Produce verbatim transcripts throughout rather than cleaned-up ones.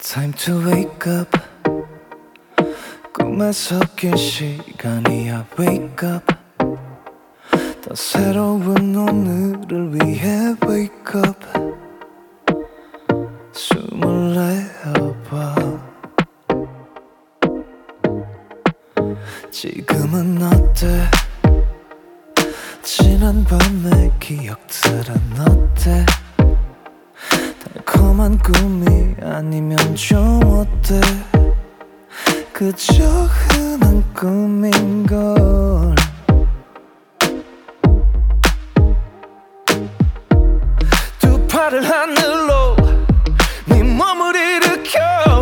Time to wake up. 꿈에서 깬 시간이야. Wake up. 더 새로운 오늘을 위해 wake up. 숨을 내어봐. 지금은 어때? 지난 밤의 기억들은 어때? 달콤한 꿈이 아니면 좀 어때? 그저 흔한 꿈인걸. 두 팔을 하늘로 네 몸을 일으켜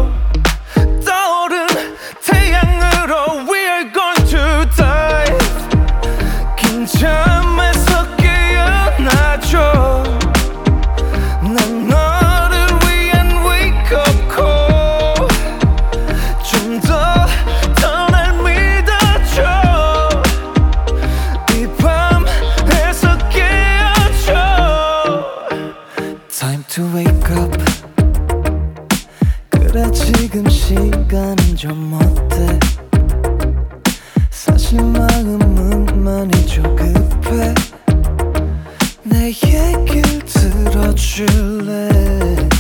떠오른 태양으로 We are going to dive. 긴 잠에서 깨어나줘. 난 너를 위한 wake up call. 좀 더 더 날 믿어줘. 이 밤에서 깨어줘. Time to wake up. 그래 지금 시간은 좀 어때? 사실 마음은 많이 조급해. 내 얘길 들어줄래?